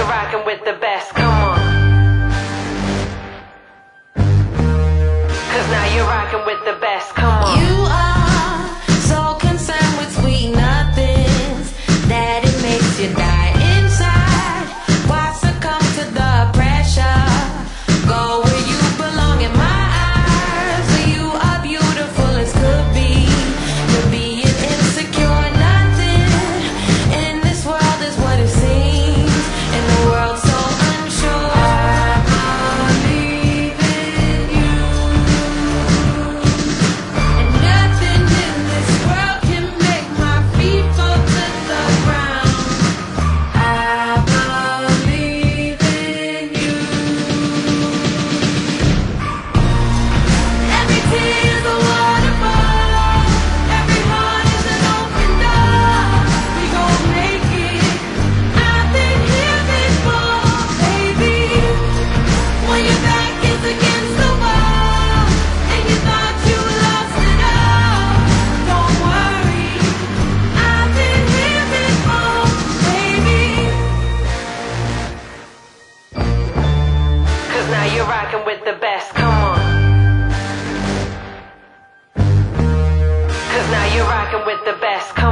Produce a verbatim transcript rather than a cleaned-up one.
rocking with the best, come on. Cause now you're rocking with the best, come on. You are so concerned with sweet nothings that it makes you die inside. Why succumb to the pressure? Go where you belong in my eyes. You are beautiful as could be. You're being insecure, nothing in this world is what it seems. In the world so unsure, I believe in you. And nothing in this world can make my feet fall to the ground. I believe in you. Every tear is a waterfall. Every heart is an open door. We gon' make it. I've been here before, baby. When your back is against the wall and you thought you lost it all, don't worry. I've been here before, baby. Cause now you're rocking with the best, come on. Cause now you're rocking with the best, come on.